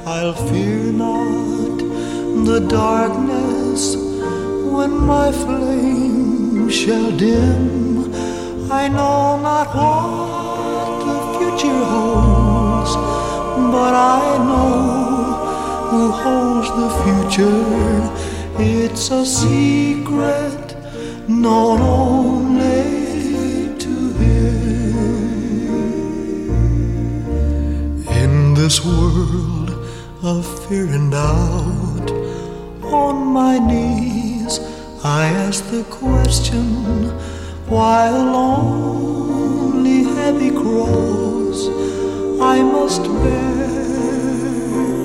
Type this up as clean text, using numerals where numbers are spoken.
I'll fear not the darkness when my flame shall dim. I know not what the future holds, but I know who holds the future. It's a secret known only to Him. In this world of fear and doubt, on my knees I ask the question, why a lonely heavy cross I must bear